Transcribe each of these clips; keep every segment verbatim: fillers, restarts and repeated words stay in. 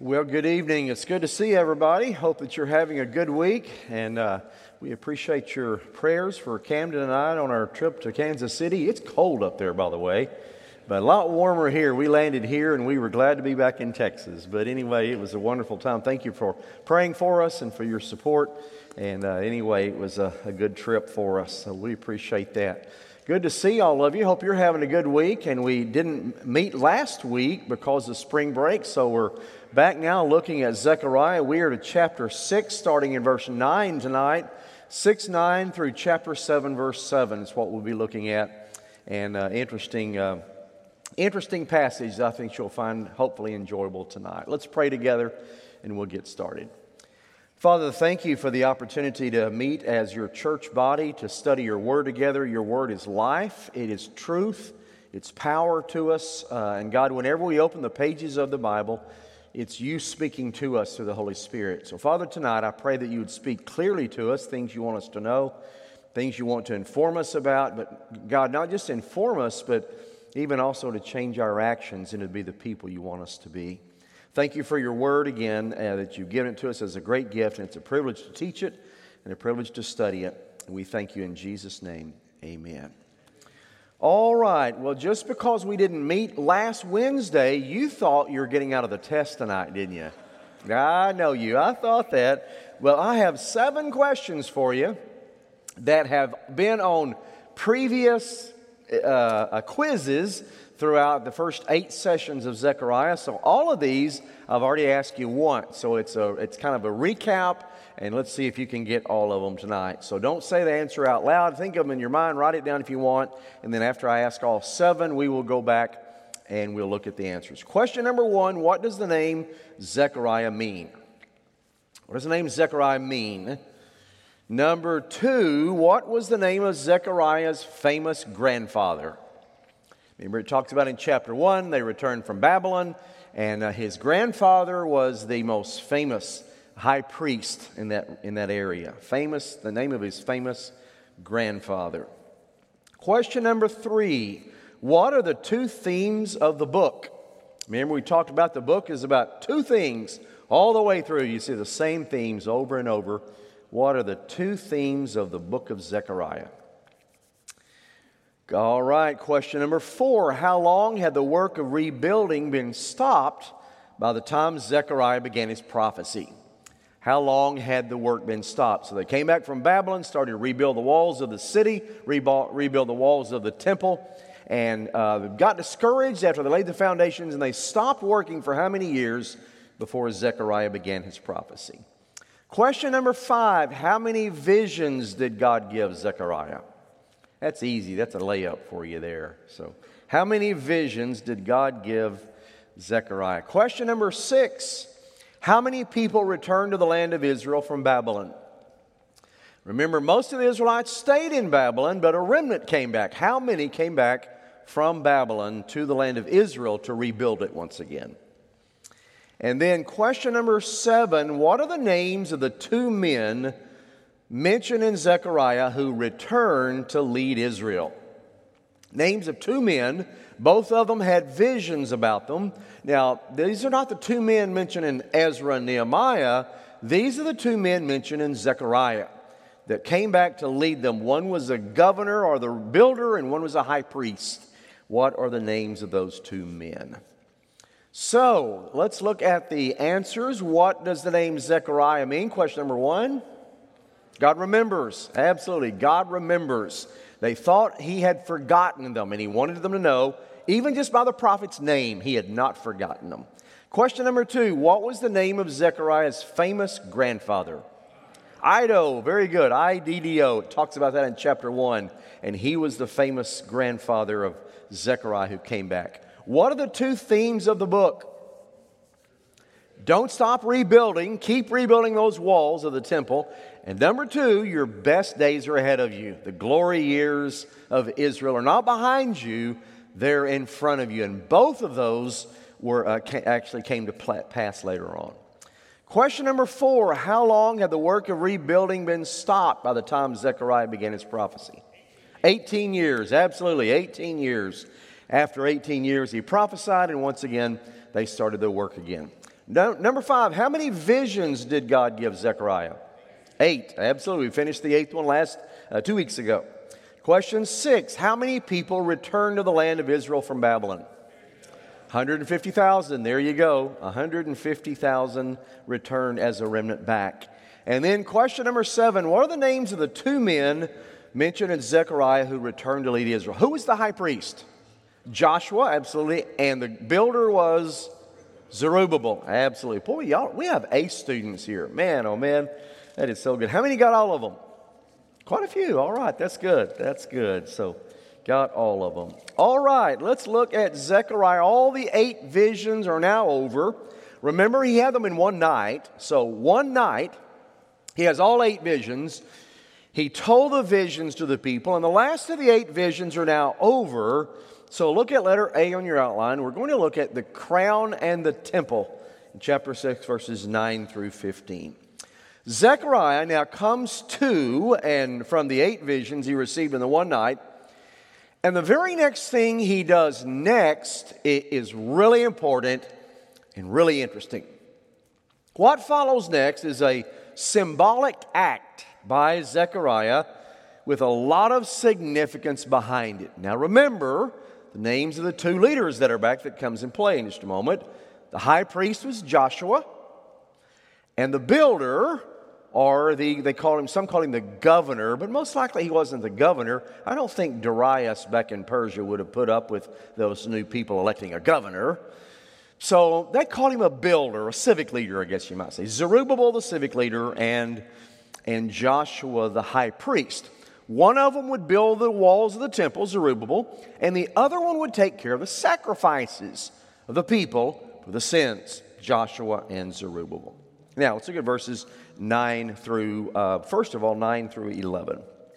Well, good evening. It's good to see everybody. Hope that you're having a good week, and uh, we appreciate your prayers for Camden and I on our trip to Kansas City. It's cold up there, by the way, but a lot warmer here. We landed here, and we were glad to be back in Texas. But anyway, it was a wonderful time. Thank you for praying for us and for your support. And uh, anyway, it was a, a good trip for us, so we appreciate that. Good to see all of you. Hope you're having a good week. And we didn't meet last week because of spring break, so we're back now looking at Zechariah. We are to chapter six, starting in verse nine tonight. six nine through chapter seven, verse seven is what we'll be looking at. And uh, interesting, uh, interesting passage I think you'll find hopefully enjoyable tonight. Let's pray together and we'll get started. Father, thank you for the opportunity to meet as your church body, to study your word together. Your word is life, it is truth, it's power to us. Uh, and God, whenever we open the pages of the Bible, it's you speaking to us through the Holy Spirit. So Father, tonight I pray that you would speak clearly to us, things you want us to know, things you want to inform us about. But God, not just inform us, but even also to change our actions and to be the people you want us to be. Thank you for your word again, uh, that you've given it to us as a great gift, and it's a privilege to teach it and a privilege to study it. And we thank you in Jesus' name. Amen. All right. Well, just because we didn't meet last Wednesday, you thought you were getting out of the test tonight, didn't you? I know you. I thought that. Well, I have seven questions for you that have been on previous uh, quizzes throughout the first eight sessions of Zechariah. So all of these I've already asked you once. So it's a it's kind of a recap, and let's see if you can get all of them tonight. So don't say the answer out loud. Think of them in your mind. Write it down if you want. And then after I ask all seven, we will go back and we'll look at the answers. Question number one, what does the name Zechariah mean? What does the name Zechariah mean? Number two, what was the name of Zechariah's famous grandfather? Remember, it talks about in chapter one, they returned from Babylon, and uh, his grandfather was the most famous high priest in that in that area. Famous, the name of his famous grandfather. Question number three, what are the two themes of the book? Remember, we talked about the book is about two things all the way through. You see the same themes over and over. What are the two themes of the book of Zechariah? All right, question number four. How long had the work of rebuilding been stopped by the time Zechariah began his prophecy? How long had the work been stopped? So they came back from Babylon, started to rebuild the walls of the city, rebuild, rebuild the walls of the temple, and uh, got discouraged after they laid the foundations, and they stopped working for how many years before Zechariah began his prophecy? Question number five. How many visions did God give Zechariah? That's easy. That's a layup for you there. So, how many visions did God give Zechariah? Question number six. How many people returned to the land of Israel from Babylon? Remember, most of the Israelites stayed in Babylon, but a remnant came back. How many came back from Babylon to the land of Israel to rebuild it once again? And then question number seven. What are the names of the two men mentioned in Zechariah who returned to lead Israel? Names of two men. Both of them had visions about them. Now, these are not the two men mentioned in Ezra and Nehemiah. These are the two men mentioned in Zechariah that came back to lead them. One was a governor or the builder, and one was a high priest. What are the names of those two men? So, let's look at the answers. What does the name Zechariah mean? Question number one. God remembers. Absolutely. God remembers. They thought he had forgotten them, and he wanted them to know, even just by the prophet's name, he had not forgotten them. Question number two, what was the name of Zechariah's famous grandfather? Iddo. Very good. I D D O. It talks about that in chapter one, and he was the famous grandfather of Zechariah who came back. What are the two themes of the book? Don't stop rebuilding. Keep rebuilding those walls of the temple. And number two, your best days are ahead of you. The glory years of Israel are not behind you. They're in front of you. And both of those were uh, ca- actually came to pass later on. Question number four, how long had the work of rebuilding been stopped by the time Zechariah began his prophecy? eighteen years. Absolutely, eighteen years. After eighteen years, he prophesied, and once again, they started their work again. No, number five, how many visions did God give Zechariah? Eight. Absolutely. We finished the eighth one last uh, two weeks ago. Question six, how many people returned to the land of Israel from Babylon? one hundred fifty thousand. There you go. one hundred fifty thousand returned as a remnant back. And then question number seven, what are the names of the two men mentioned in Zechariah who returned to lead Israel? Who was the high priest? Joshua, absolutely. And the builder was Zerubbabel, absolutely. Boy, y'all, we have ace students here. Man, oh man, that is so good. How many got all of them? Quite a few. All right, that's good. That's good. So, got all of them. All right, let's look at Zechariah. All the eight visions are now over. Remember, he had them in one night. So, one night, he has all eight visions. He told the visions to the people, and the last of the eight visions are now over. So look at letter A on your outline. We're going to look at the crown and the temple in chapter six, verses nine through fifteen. Zechariah now comes to, and from the eight visions he received in the one night, and the very next thing he does next is really important and really interesting. What follows next is a symbolic act by Zechariah with a lot of significance behind it. Now remember, the names of the two leaders that are back that comes in play in just a moment. The high priest was Joshua, and the builder, or the they call him, some call him the governor, but most likely he wasn't the governor. I don't think Darius back in Persia would have put up with those new people electing a governor. So they called him a builder, a civic leader, I guess you might say. Zerubbabel, the civic leader, and, and Joshua, the high priest. One of them would build the walls of the temple, Zerubbabel, and the other one would take care of the sacrifices of the people for the sins, Joshua and Zerubbabel. Now, let's look at verses nine through, uh, first of all, nine through eleven.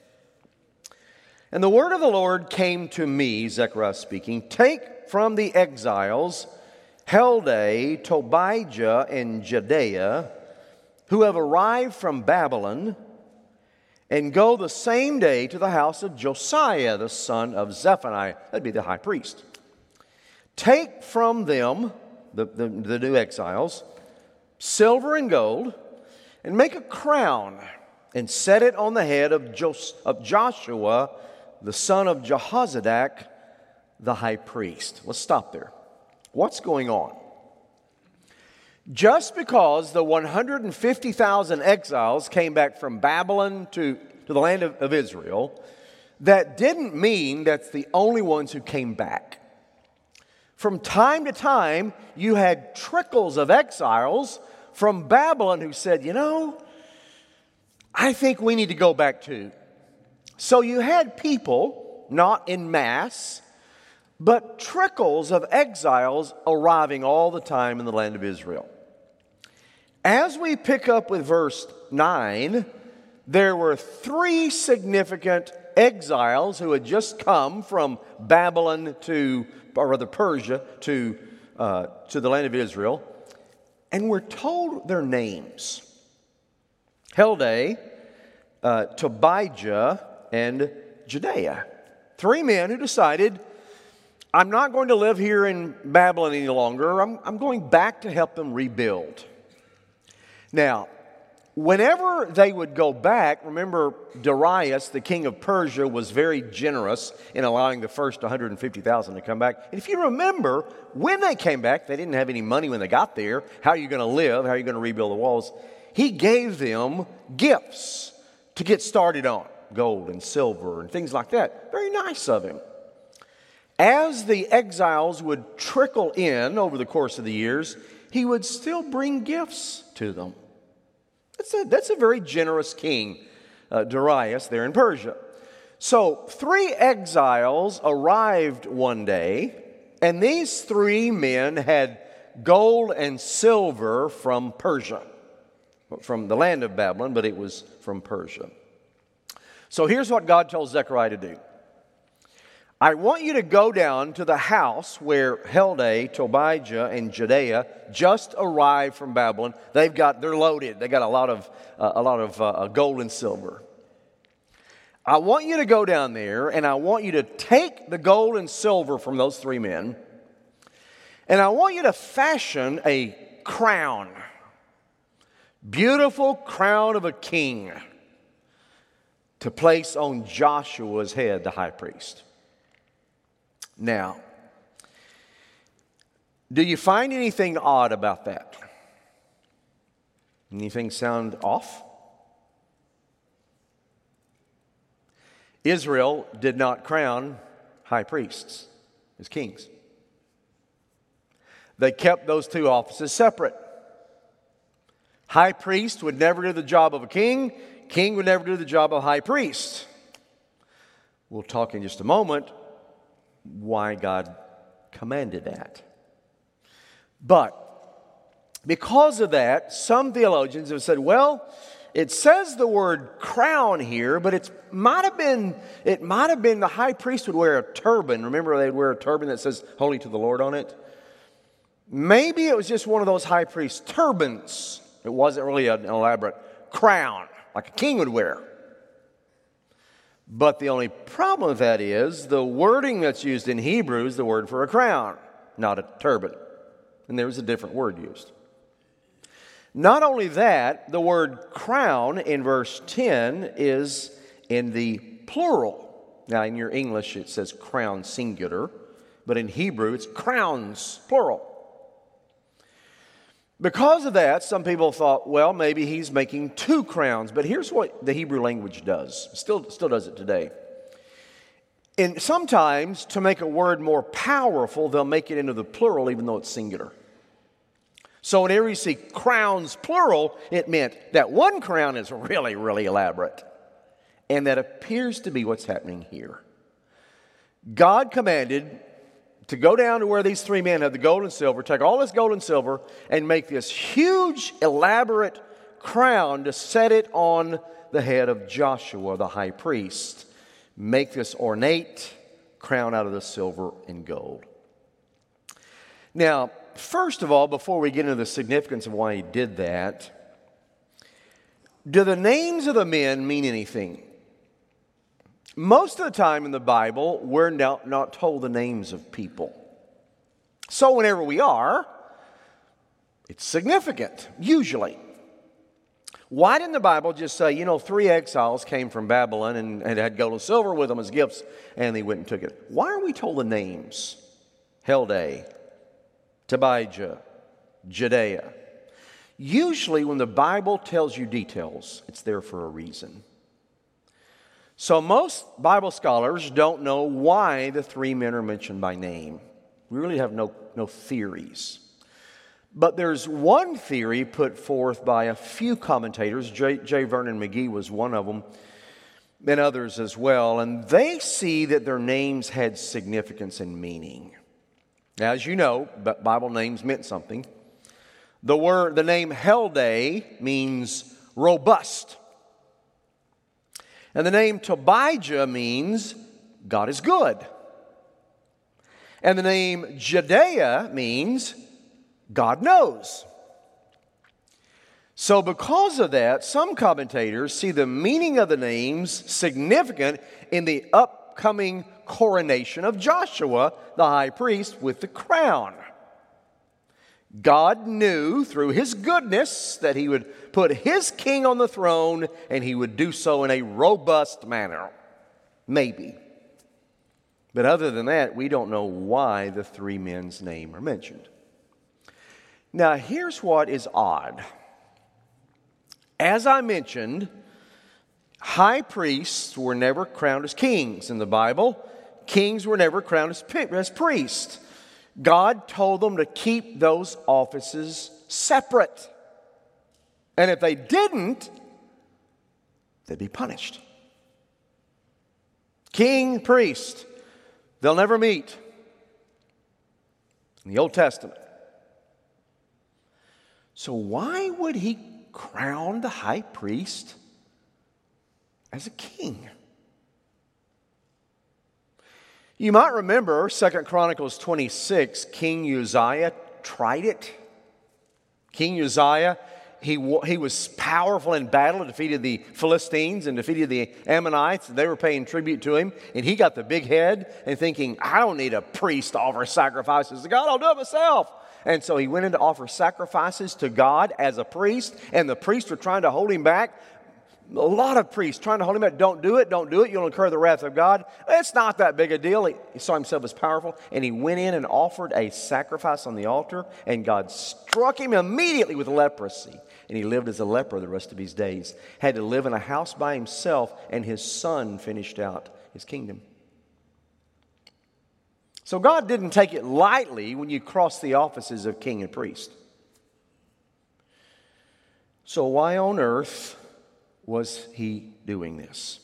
And the word of the Lord came to me, Zechariah speaking, take from the exiles Heldai, Tobijah, and Jedaiah, who have arrived from Babylon, and go the same day to the house of Josiah, the son of Zephaniah. That'd be the high priest. Take from them, the, the, the new exiles, silver and gold, and make a crown, and set it on the head of, Jos- of Joshua, the son of Jehozadak, the high priest. Let's stop there. What's going on? Just because the one hundred fifty thousand exiles came back from Babylon to, to the land of, of Israel, that didn't mean that's the only ones who came back. From time to time, you had trickles of exiles from Babylon who said, you know, I think we need to go back too. So you had people, not en masse, but trickles of exiles arriving all the time in the land of Israel. As we pick up with verse nine, there were three significant exiles who had just come from Babylon to, or rather Persia, to, uh, to the land of Israel, and we're told their names. Heldai, uh, Tobijah, and Jedaiah. Three men who decided, I'm not going to live here in Babylon any longer. I'm, I'm going back to help them rebuild. Now, whenever they would go back, remember Darius, the king of Persia, was very generous in allowing the first one hundred fifty thousand to come back. And if you remember, when they came back, they didn't have any money when they got there. How are you going to live? How are you going to rebuild the walls? He gave them gifts to get started on, gold and silver and things like that. Very nice of him. As the exiles would trickle in over the course of the years, he would still bring gifts to them. That's a, that's a very generous king, uh, Darius, there in Persia. So three exiles arrived one day, and these three men had gold and silver from Persia, from the land of Babylon, but it was from Persia. So here's what God tells Zechariah to do. I want you to go down to the house where Heldai, Tobijah, and Jedaiah just arrived from Babylon. They've got, they're loaded. They got a lot of, uh, a lot of uh, gold and silver. I want you to go down there, and I want you to take the gold and silver from those three men, and I want you to fashion a crown. Beautiful crown of a king to place on Joshua's head, the high priest. Now, do you find anything odd about that? Anything sound off? Israel did not crown high priests as kings. They kept those two offices separate. High priest would never do the job of a king. King would never do the job of high priest. We'll talk in just a moment why God commanded that. But because of that, some theologians have said, well, it says the word crown here, but it might have been it might have been the high priest would wear a turban. Remember, they'd wear a turban that says "Holy to the Lord" on it. Maybe it was just one of those high priest turbans. It wasn't really an elaborate crown like a king would wear. But the only problem with that is the wording that's used in Hebrew is the word for a crown, not a turban. And there's a different word used. Not only that, the word crown in verse ten is in the plural. Now, in your English, it says crown singular, but in Hebrew, it's crowns plural. Because of that, some people thought, well, maybe he's making two crowns. But here's what the Hebrew language does. Still, still does it today. And sometimes, to make a word more powerful, they'll make it into the plural, even though it's singular. So whenever you see crowns plural, it meant that one crown is really, really elaborate. And that appears to be what's happening here. God commanded to go down to where these three men had the gold and silver, take all this gold and silver, and make this huge, elaborate crown to set it on the head of Joshua, the high priest. Make this ornate crown out of the silver and gold. Now, first of all, before we get into the significance of why he did that, do the names of the men mean anything? Most of the time in the Bible, we're not, not told the names of people. So whenever we are, it's significant, usually. Why didn't the Bible just say, you know, three exiles came from Babylon and, and had gold and silver with them as gifts, and they went and took it? Why are we told the names? Heldai, Tobijah, Jedaiah. Usually when the Bible tells you details, it's there for a reason. So most Bible scholars don't know why the three men are mentioned by name. We really have no, no theories. But there's one theory put forth by a few commentators. J. J. Vernon McGee was one of them, and others as well. And they see that their names had significance and meaning. As you know, Bible names meant something. The word, the name Heldai means robust. And the name Tobijah means God is good. And the name Jedaiah means God knows. So because of that, some commentators see the meaning of the names significant in the upcoming coronation of Joshua, the high priest, with the crown. God knew through his goodness that he would put his king on the throne, and he would do so in a robust manner. Maybe. But other than that, we don't know why the three men's name are mentioned. Now, here's what is odd. As I mentioned, high priests were never crowned as kings in the Bible. Kings were never crowned as, as priests. God told them to keep those offices separate. And if they didn't, they'd be punished. King, priest, they'll never meet in the Old Testament. So why would he crown the high priest as a king? You might remember Second Chronicles twenty-six, King Uzziah tried it. King Uzziah, he, he was powerful in battle, defeated the Philistines and defeated the Ammonites. They were paying tribute to him, and he got the big head and thinking, I don't need a priest to offer sacrifices to God, I'll do it myself. And so he went in to offer sacrifices to God as a priest, and the priests were trying to hold him back. A lot of priests trying to hold him back. Don't do it, don't do it. You'll incur the wrath of God. It's not that big a deal. He, he saw himself as powerful, and he went in and offered a sacrifice on the altar, and God struck him immediately with leprosy. And he lived as a leper the rest of his days. Had to live in a house by himself, and his son finished out his kingdom. So God didn't take it lightly when you cross the offices of king and priest. So why on earth was he doing this?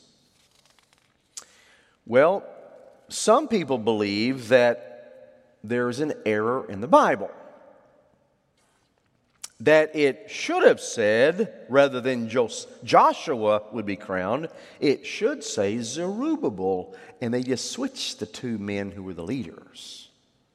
Well, some people believe that there's an error in the Bible. That it should have said, rather than Joshua would be crowned, it should say Zerubbabel, and they just switched the two men who were the leaders.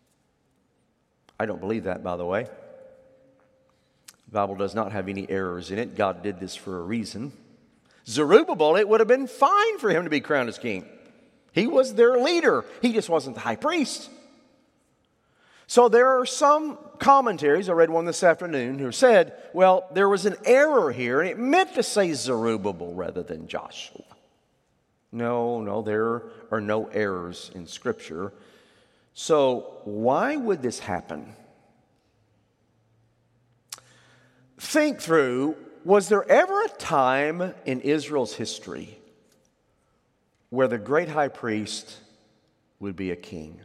I don't believe that, by the way. The Bible does not have any errors in it. God did this for a reason. Zerubbabel, it would have been fine for him to be crowned as king. He was their leader. He just wasn't the high priest. So there are some commentaries, I read one this afternoon, who said, well, there was an error here, and it meant to say Zerubbabel rather than Joshua. No, no, there are no errors in Scripture. So why would this happen? Think through, was there ever a time in Israel's history where the great high priest would be a king?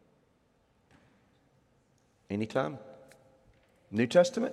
Anytime? New Testament?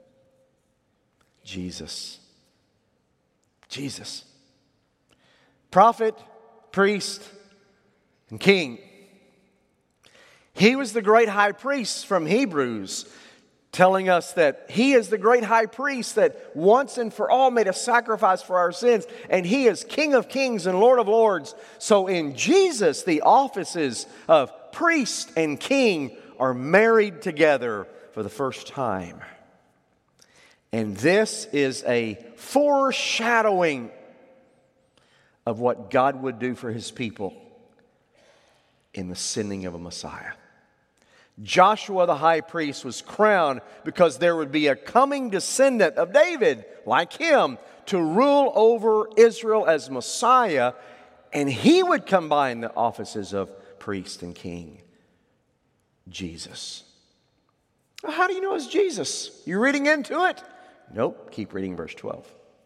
Jesus. Jesus. Prophet, priest, and king. He was the great high priest from Hebrews, telling us that he is the great high priest that once and for all made a sacrifice for our sins, and he is King of kings and Lord of lords. So in Jesus, the offices of priest and king are married together for the first time. And this is a foreshadowing of what God would do for his people in the sending of a Messiah. Joshua the high priest was crowned because there would be a coming descendant of David, like him, to rule over Israel as Messiah, and he would combine the offices of priest and king. Jesus. Well, how do you know it's Jesus? You're reading into it? Nope, keep reading verse twelve.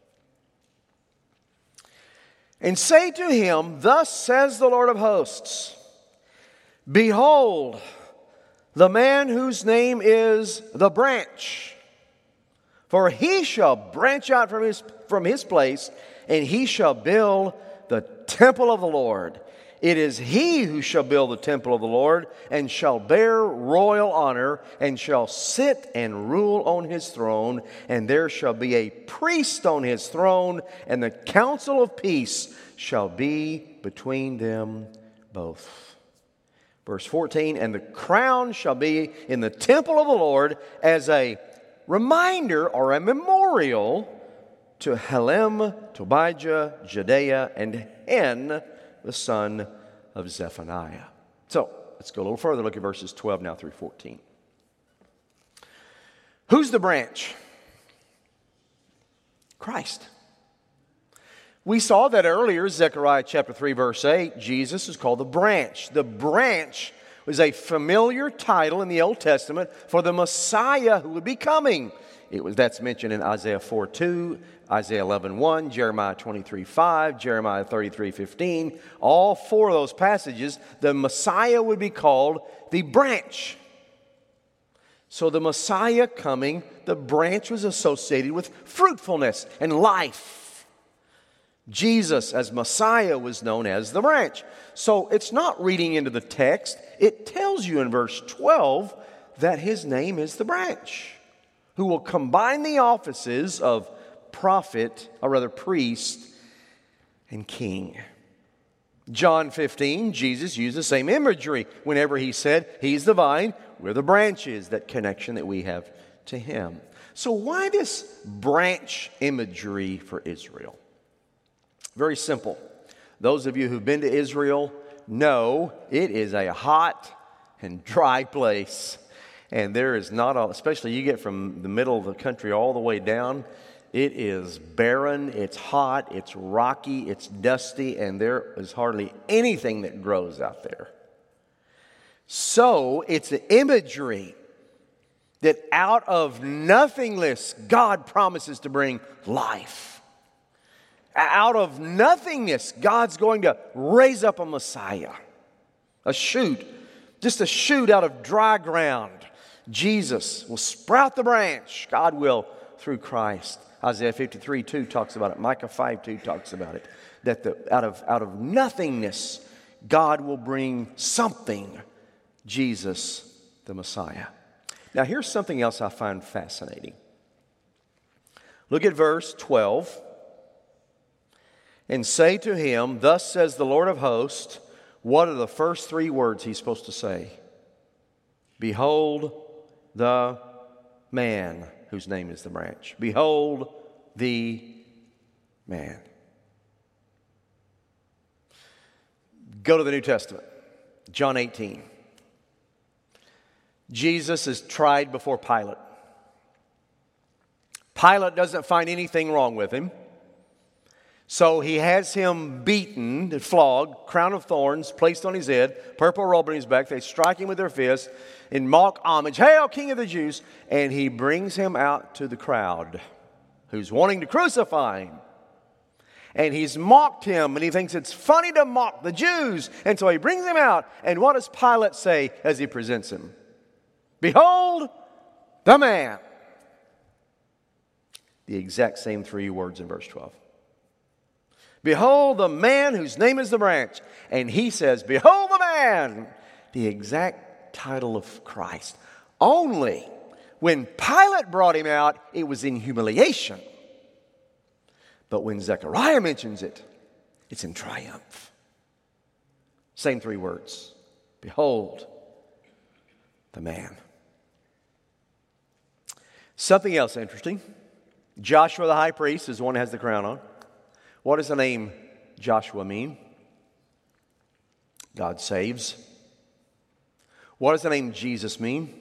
And say to him, thus says the Lord of hosts, behold, the man whose name is the branch, for he shall branch out from his, from his place, and he shall build the temple of the Lord. It is he who shall build the temple of the Lord, and shall bear royal honor, and shall sit and rule on his throne, and there shall be a priest on his throne, and the counsel of peace shall be between them both. Verse fourteen, and the crown shall be in the temple of the Lord as a reminder or a memorial to Helem, Tobijah, Jedaiah, and Hen, the son of Zephaniah. So, let's go a little further. Look at verses twelve now through fourteen. Who's the branch? Christ. We saw that earlier, Zechariah chapter three, verse eight, Jesus is called the branch. The branch was a familiar title in the Old Testament for the Messiah who would be coming. It was, that's mentioned in Isaiah four two, Isaiah eleven one, Jeremiah twenty-three five, Jeremiah thirty-three fifteen. All four of those passages, the Messiah would be called the branch. So the Messiah coming, the branch was associated with fruitfulness and life. Jesus as Messiah was known as the branch. So it's not reading into the text. It tells you in verse twelve that his name is the branch, who will combine the offices of prophet, or rather priest, and king. John fifteen, Jesus used the same imagery whenever he said, he's the vine, we're the branches, that connection that we have to him. So why this branch imagery for Israel? Very simple. Those of you who've been to Israel know it is a hot and dry place. And there is not, a, especially you get from the middle of the country all the way down, it is barren, it's hot, it's rocky, it's dusty, and there is hardly anything that grows out there. So it's an imagery that out of nothingness, God promises to bring life. Out of nothingness, God's going to raise up a Messiah, a shoot, just a shoot out of dry ground. Jesus will sprout the branch. God will through Christ. Isaiah fifty-three two talks about it. Micah five two talks about it. That the, out of, out of nothingness, God will bring something, Jesus the Messiah. Now here's something else I find fascinating. Look at verse twelve. And say to him, thus says the Lord of hosts. What are the first three words he's supposed to say? Behold the man whose name is the branch. Behold the man. Go to the New Testament. John eighteen. Jesus is tried before Pilate. Pilate doesn't find anything wrong with him. So he has him beaten, flogged, crown of thorns placed on his head, purple robe on his back. They strike him with their fists in mock homage. Hail, King of the Jews! And he brings him out to the crowd who's wanting to crucify him. And he's mocked him, and he thinks it's funny to mock the Jews. And so he brings him out. And what does Pilate say as he presents him? Behold the man. The exact same three words in verse twelve. Behold the man whose name is the branch. And he says, behold the man. The exact title of Christ. Only when Pilate brought him out, it was in humiliation. But when Zechariah mentions it, it's in triumph. Same three words. Behold the man. Something else interesting. Joshua the high priest is the one who has the crown on. What does the name Joshua mean? God saves. What does the name Jesus mean?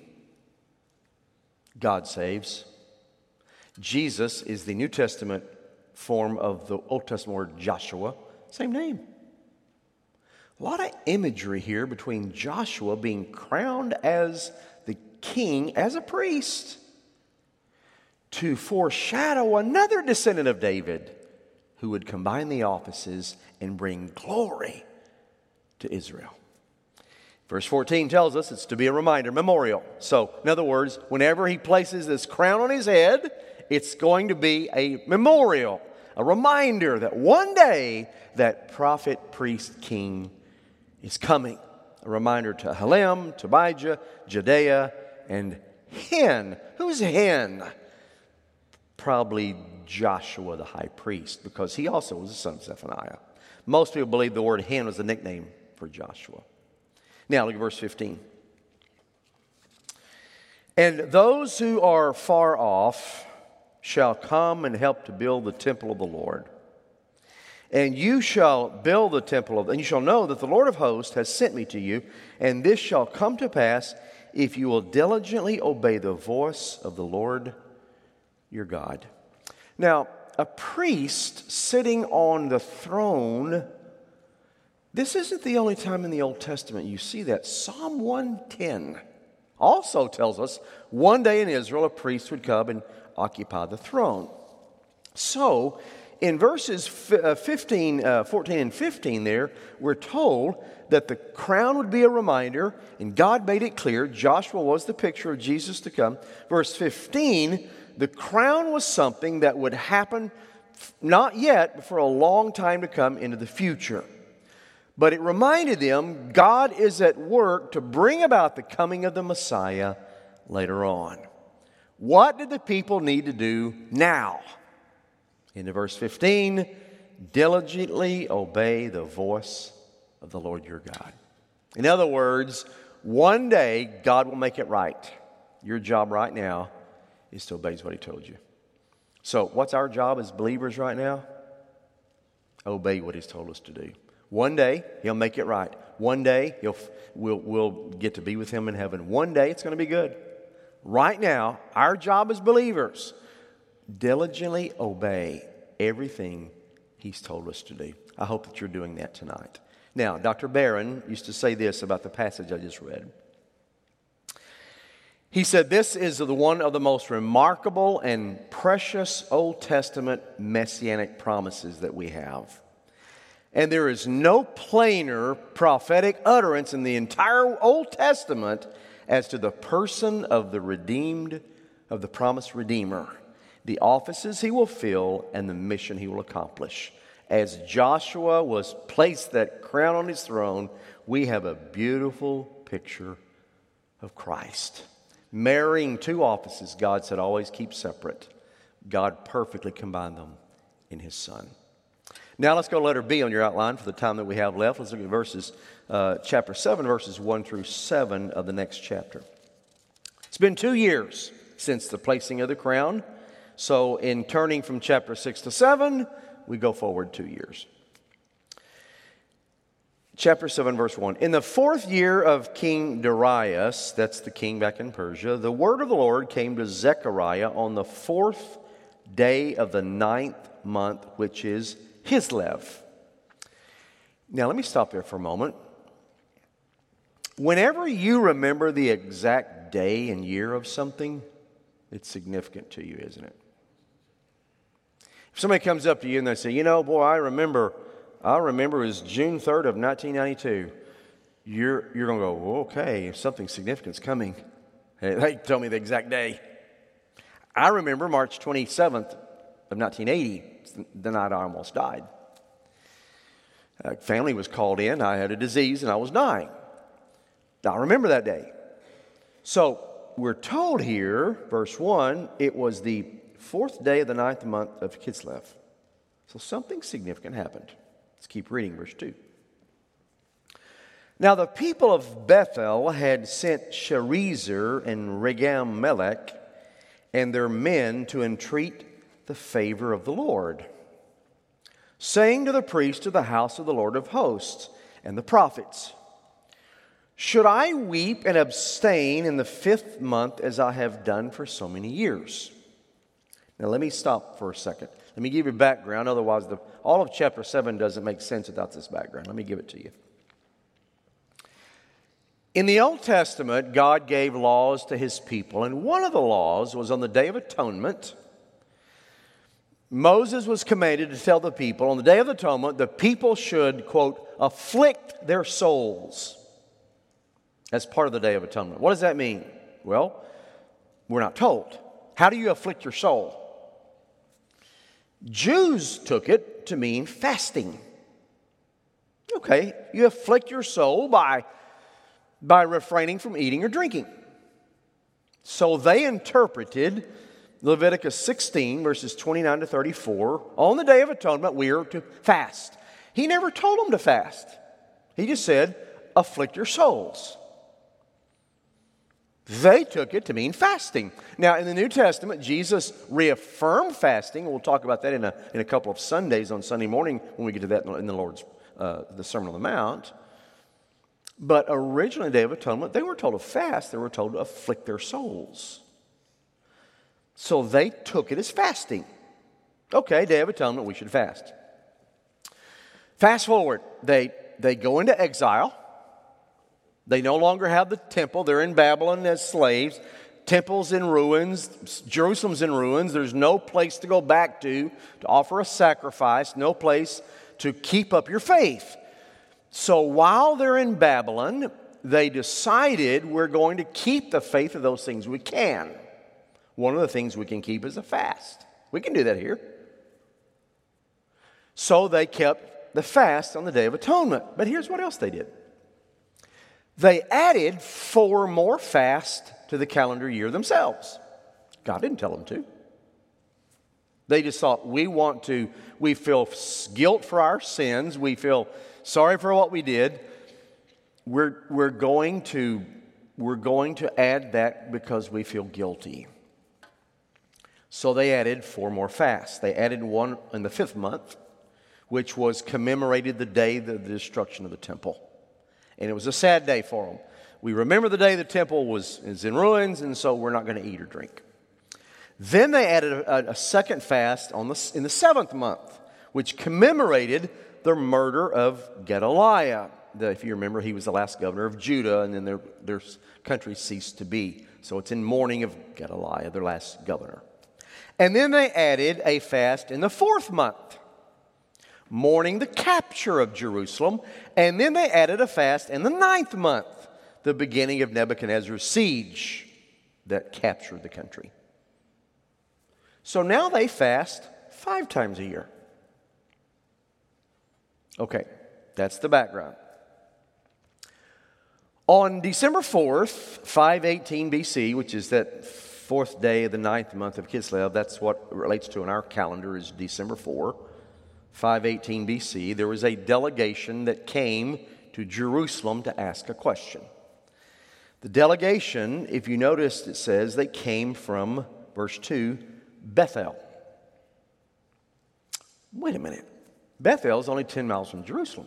God saves. Jesus is the New Testament form of the Old Testament word Joshua. Same name. A lot of imagery here between Joshua being crowned as the king, as a priest, to foreshadow another descendant of David who would combine the offices and bring glory to Israel. Verse fourteen tells us it's to be a reminder, memorial. So, in other words, whenever he places this crown on his head, it's going to be a memorial, a reminder that one day that prophet, priest, king is coming. A reminder to Helem, Tobijah, Judea, and Hen. Who's Hen? Probably Joshua the high priest, because he also was the son of Zephaniah. Most people believe the word Hen was a nickname for Joshua. Now look at verse fifteen. And those who are far off shall come and help to build the temple of the Lord. And you shall build the temple of, and you shall know that the Lord of hosts has sent me to you, and this shall come to pass if you will diligently obey the voice of the Lord your God. Now, a priest sitting on the throne, this isn't the only time in the Old Testament you see that. Psalm one ten also tells us one day in Israel a priest would come and occupy the throne. So, in verses fifteen, uh, fourteen and fifteen there, we're told that the crown would be a reminder, and God made it clear. Joshua was the picture of Jesus to come. Verse fifteen, the crown was something that would happen not yet, but for a long time to come into the future. But it reminded them God is at work to bring about the coming of the Messiah later on. What did the people need to do now? Into verse fifteen, diligently obey the voice of the Lord your God. In other words, one day God will make it right. Your job right now is to obey what he told you. So what's our job as believers right now? Obey what he's told us to do. One day he'll make it right. One day he'll we'll, we'll get to be with him in heaven. One day it's going to be good. right now, our job as believers, diligently obey everything He's told us to do. I hope that you're doing that tonight. Now, Doctor Barron used to say this about the passage I just read. He said, this is the one of the most remarkable and precious Old Testament messianic promises that we have. And there is no plainer prophetic utterance in the entire Old Testament as to the person of the redeemed, of the promised Redeemer, the offices He will fill, and the mission He will accomplish. As Joshua was placed that crown on his throne, we have a beautiful picture of Christ. Marrying two offices, God said, always keep separate. God perfectly combined them in His Son. Now let's go to letter B on your outline for the time that we have left. Let's look at verses, uh, chapter seven, verses one through seven of the next chapter. It's been two years since the placing of the crown. So in turning from chapter six to seven, we go forward two years. Chapter seven, verse one. In the fourth year of King Darius, that's the king back in Persia, the word of the Lord came to Zechariah on the fourth day of the ninth month, which is Kislev. Now, let me stop there for a moment. Whenever you remember the exact day and year of something, it's significant to you, isn't it? If somebody comes up to you and they say, you know, boy, I remember... I remember it was June third of nineteen ninety-two. You're, you're going to go, okay, something significant's coming. They tell me the exact day. I remember March twenty-seventh of nineteen eighty, the night I almost died. Uh, family was called in. I had a disease and I was dying. I remember that day. So we're told here, verse one, it was the fourth day of the ninth month of Kislev. So something significant happened. Let's keep reading, verse two. Now the people of Bethel had sent Sharezer and Regem-Melech and their men to entreat the favor of the Lord, saying to the priests of the house of the Lord of hosts and the prophets, should I weep and abstain in the fifth month as I have done for so many years? Now let me stop for a second. Let me give you background, otherwise the, all of chapter seven doesn't make sense without this background. Let me give it to you. In the Old Testament, God gave laws to His people, and one of the laws was on the Day of Atonement. Moses was commanded to tell the people, on the Day of Atonement, the people should, quote, afflict their souls as part of the Day of Atonement. What does that mean? Well, we're not told. How do you afflict your soul? Jews took it to mean fasting. Okay, you afflict your soul by, by refraining from eating or drinking. So they interpreted Leviticus sixteen, verses twenty-nine to thirty-four. On the Day of Atonement, we are to fast. He never told them to fast. He just said, afflict your souls. They took it to mean fasting. Now, in the New Testament, Jesus reaffirmed fasting. We'll talk about that in a, in a couple of Sundays on Sunday morning when we get to that in the Lord's, uh, the Sermon on the Mount. But originally, Day of Atonement, they were told to fast. They were told to afflict their souls. So they took it as fasting. Okay, Day of Atonement, we should fast. Fast forward, they, they go into exile. They no longer have the temple. They're in Babylon as slaves. Temple's in ruins. Jerusalem's in ruins. There's no place to go back to to offer a sacrifice. No place to keep up your faith. So while they're in Babylon, they decided we're going to keep the faith of those things we can. One of the things we can keep is a fast. We can do that here. So they kept the fast on the Day of Atonement. But here's what else they did. They added four more fasts to the calendar year themselves. God didn't tell them to. They just thought, we want to, we feel guilt for our sins. We feel sorry for what we did. We're, we're going to, we're going to add that because we feel guilty. So they added four more fasts. They added one in the fifth month, which was commemorated the day of the destruction of the temple. And it was a sad day for them. We remember the day the temple was is in ruins, and so we're not going to eat or drink. Then they added a, a second fast on the, in the seventh month, which commemorated the murder of Gedaliah. The, if you remember, he was the last governor of Judah, and then their, their country ceased to be. So it's in mourning of Gedaliah, their last governor. And then they added a fast in the fourth month, mourning the capture of Jerusalem. And then they added a fast in the ninth month, the beginning of Nebuchadnezzar's siege that captured the country. So now they fast five times a year. Okay, that's the background. On December fourth, five eighteen B C, which is that fourth day of the ninth month of Kislev, that's what it relates to in our calendar is December fourth, five eighteen B C, there was a delegation that came to Jerusalem to ask a question. The delegation, if you noticed, it says they came from, verse two, Bethel. Wait a minute. Bethel is only ten miles from Jerusalem.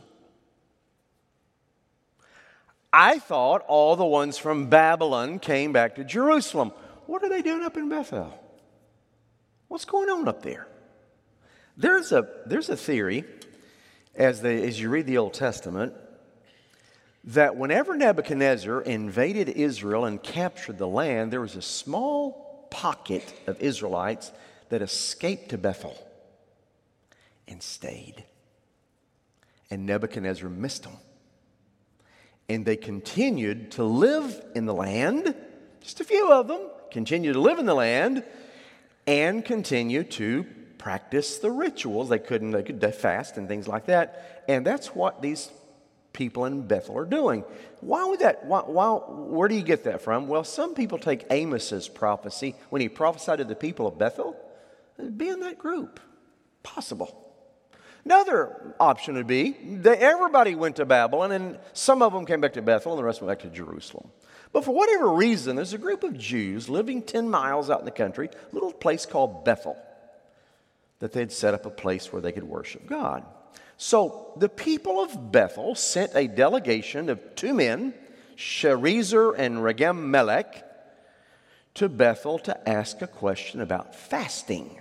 I thought all the ones from Babylon came back to Jerusalem. What are they doing up in Bethel? What's going on up there? There's a, there's a theory, as, they, as you read the Old Testament, that whenever Nebuchadnezzar invaded Israel and captured the land, there was a small pocket of Israelites that escaped to Bethel and stayed. And Nebuchadnezzar missed them. And they continued to live in the land, just a few of them, continued to live in the land and continue to practice the rituals. They couldn't, they could fast and things like that. And that's what these people in Bethel are doing. Why would that, why, why, where do you get that from? Well, some people take Amos's prophecy when he prophesied to the people of Bethel, be in that group. Possible. Another option would be that everybody went to Babylon and some of them came back to Bethel and the rest went back to Jerusalem. But for whatever reason, there's a group of Jews living ten miles out in the country, a little place called Bethel, that they'd set up a place where they could worship God. So the people of Bethel sent a delegation of two men, Sharezer and Regem-Melech, to Bethel to ask a question about fasting.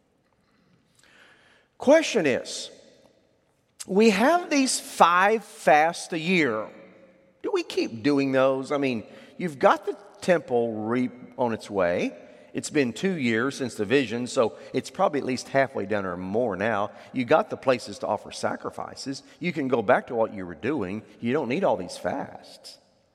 Question is, we have these five fasts a year. Do we keep doing those? I mean, you've got the temple re- on its way. It's been two years since the vision, so it's probably at least halfway done or more now. You got the places to offer sacrifices. You can go back to what you were doing. You don't need all these fasts.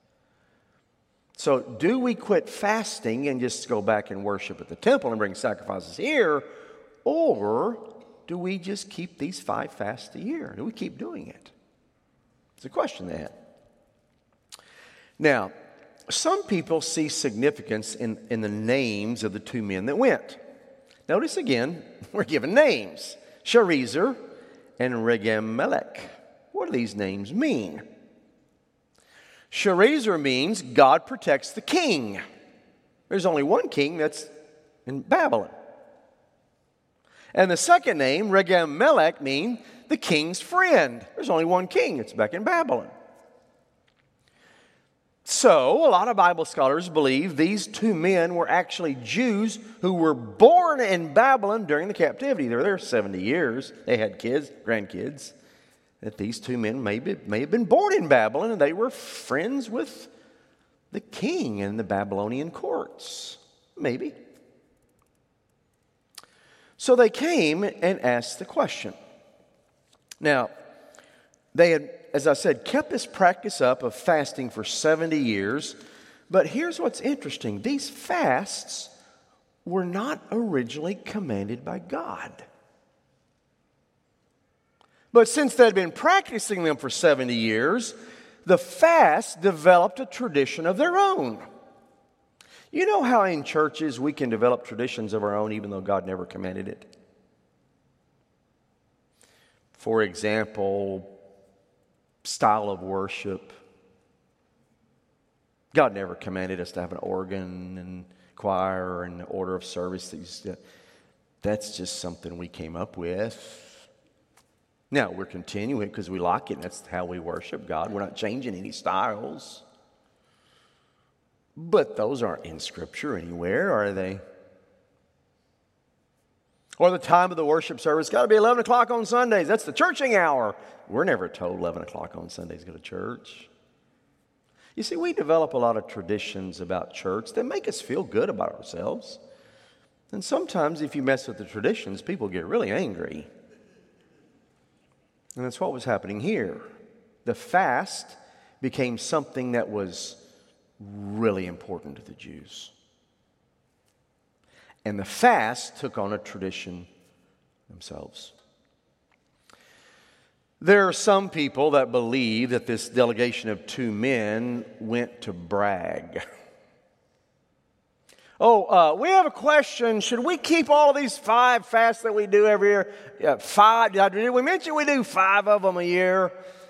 So do we quit fasting and just go back and worship at the temple and bring sacrifices here? Or do we just keep these five fasts a year? Do we keep doing it? It's a question they had. Now, some people see significance in, in the names of the two men that went. Notice again, we're given names. Sharezer and Regem-Melech. What do these names mean? Sharezer means God protects the king. There's only one king, that's in Babylon. And the second name, Regem-Melech, means the king's friend. There's only one king, it's back in Babylon. So, a lot of Bible scholars believe these two men were actually Jews who were born in Babylon during the captivity. They were there seventy years. They had kids, grandkids. That these two men may, be, may have been born in Babylon, and they were friends with the king in the Babylonian courts. Maybe. So they came and asked the question. Now, they had, as I said, kept this practice up of fasting for seventy years. But here's what's interesting. These fasts were not originally commanded by God. But since they'd been practicing them for seventy years, the fast developed a tradition of their own. You know how in churches we can develop traditions of our own even though God never commanded it? For example, style of worship. God never commanded us to have an organ and choir and order of service. That's just something we came up with. Now, we're continuing because we like it, and that's how we worship God. We're not changing any styles. But those aren't in Scripture anywhere, are they? Or the time of the worship service, got to be eleven o'clock on Sundays. That's the churching hour. We're never told eleven o'clock on Sundays to go to church. You see, we develop a lot of traditions about church that make us feel good about ourselves. And sometimes if you mess with the traditions, people get really angry. And that's what was happening here. The fast became something that was really important to the Jews. And the fast took on a tradition themselves. There are some people that believe that this delegation of two men went to brag. Oh, uh, we have a question. Should we keep all of these five fasts that we do every year? Yeah, five. Did we mention we do five of them a year?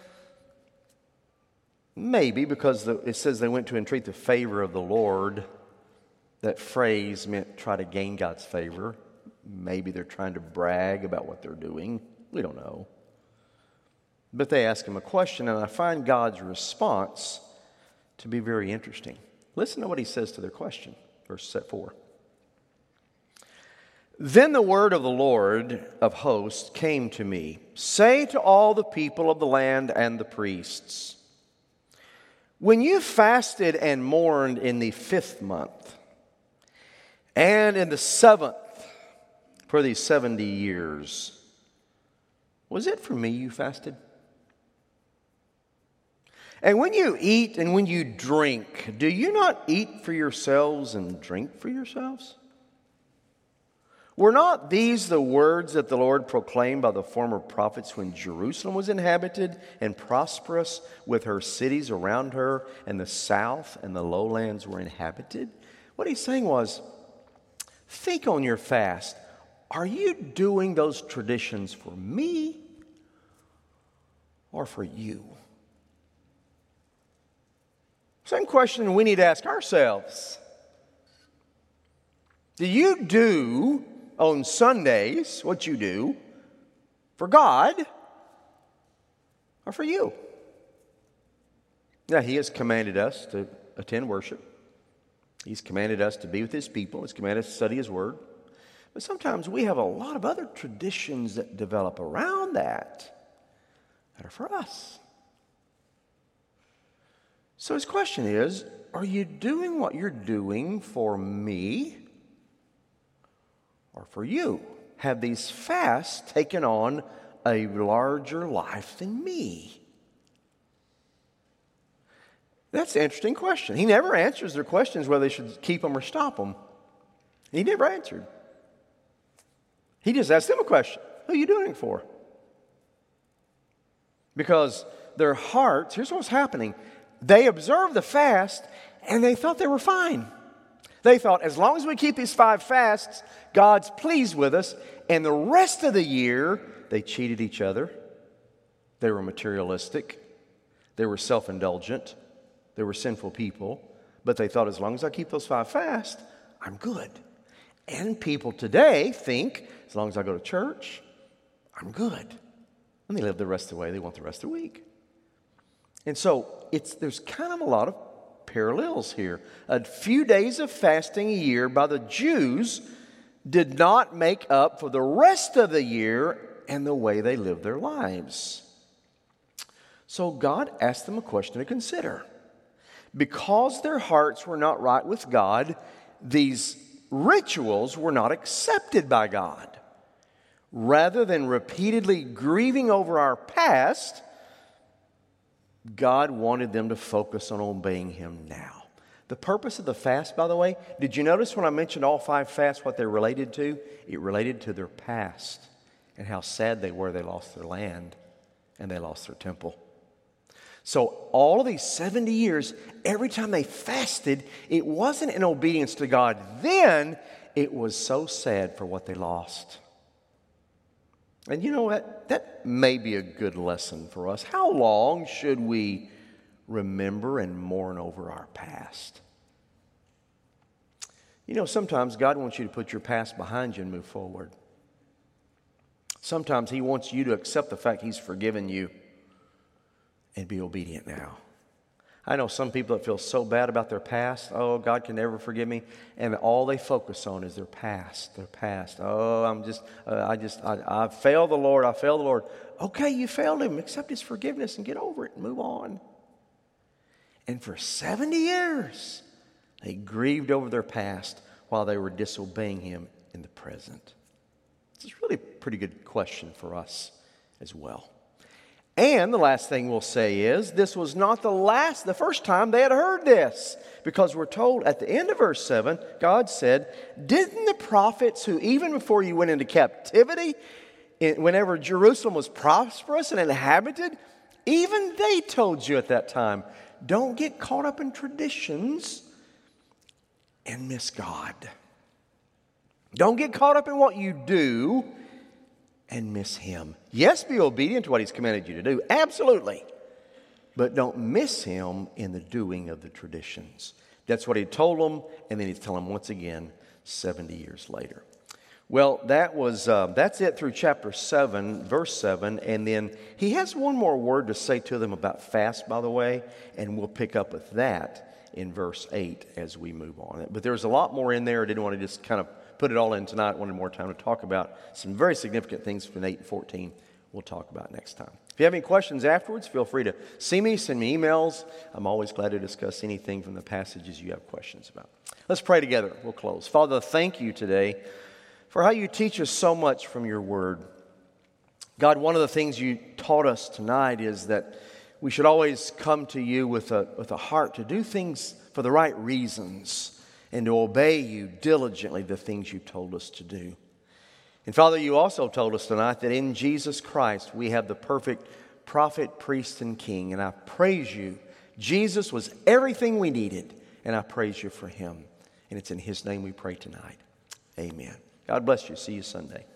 Maybe because the, it says they went to entreat the favor of the Lord. That phrase meant try to gain God's favor. Maybe they're trying to brag about what they're doing. We don't know. But they ask him a question, and I find God's response to be very interesting. Listen to what he says to their question. Verse four. Then the word of the Lord of hosts came to me. Say to all the people of the land and the priests, when you fasted and mourned in the fifth month, and in the seventh, for these seventy years, was it for me you fasted? And when you eat and when you drink, do you not eat for yourselves and drink for yourselves? Were not these the words that the Lord proclaimed by the former prophets when Jerusalem was inhabited and prosperous, with her cities around her, and the south and the lowlands were inhabited? What he's saying was, think on your fast. Are you doing those traditions for me or for you? Same question we need to ask ourselves. Do you do on Sundays what you do for God or for you? Now, He has commanded us to attend worship. He's commanded us to be with His people. He's commanded us to study His Word. But sometimes we have a lot of other traditions that develop around that that are for us. So his question is, are you doing what you're doing for me or for you? Have these fasts taken on a larger life than me? That's an interesting question. He never answers their questions whether they should keep them or stop them. He never answered. He just asked them a question. Who are you doing it for? Because their hearts, here's what's happening. They observed the fast and they thought they were fine. They thought, as long as we keep these five fasts, God's pleased with us. And the rest of the year, they cheated each other. They were materialistic. They were self-indulgent. They were sinful people. But they thought, as long as I keep those five fasts, I'm good. And people today think, as long as I go to church, I'm good. And they live the rest of the way they want the rest of the week. And so it's there's kind of a lot of parallels here. A few days of fasting a year by the Jews did not make up for the rest of the year and the way they lived their lives. So God asked them a question to consider. Because their hearts were not right with God, these rituals were not accepted by God. Rather than repeatedly grieving over our past, God wanted them to focus on obeying Him now. The purpose of the fast, by the way, did you notice when I mentioned all five fasts what they're related to? It related to their past and how sad they were they lost their land and they lost their temple. So all of these seventy years, every time they fasted, it wasn't in obedience to God then, it was so sad for what they lost. And you know what? That may be a good lesson for us. How long should we remember and mourn over our past? You know, sometimes God wants you to put your past behind you and move forward. Sometimes He wants you to accept the fact He's forgiven you and be obedient now. I know some people that feel so bad about their past. Oh, God can never forgive me. And all they focus on is their past, their past. Oh, I'm just, uh, I just, I, I failed the Lord. I failed the Lord. Okay, you failed him. Accept his forgiveness and get over it and move on. And for seventy years, they grieved over their past while they were disobeying him in the present. It's really a pretty good question for us as well. And the last thing we'll say is, this was not the last, the first time they had heard this. Because we're told at the end of verse seven, God said, didn't the prophets who even before you went into captivity, whenever Jerusalem was prosperous and inhabited, even they told you at that time, don't get caught up in traditions and miss God. Don't get caught up in what you do and miss him. Yes, be obedient to what he's commanded you to do. Absolutely. But don't miss him in the doing of the traditions. That's what he told them, and then he's telling them once again seventy years later. Well, that was uh, that's it through chapter seven, verse seven. And then he has one more word to say to them about fast, by the way, and we'll pick up with that in verse eight as we move on. But there's a lot more in there. I didn't want to just kind of put it all in tonight. I wanted more time to talk about some very significant things from eight and fourteen we'll talk about next time. If you have any questions afterwards, feel free to see me, send me emails. I'm always glad to discuss anything from the passages you have questions about. Let's pray together. We'll close. Father, thank you today for how you teach us so much from your word. God, one of the things you taught us tonight is that we should always come to you with a, with a heart to do things for the right reasons and to obey you diligently, the things you told us to do. And Father, you also told us tonight that in Jesus Christ we have the perfect prophet, priest, and king. And I praise you. Jesus was everything we needed, and I praise you for him. And it's in his name we pray tonight. Amen. God bless you. See you Sunday.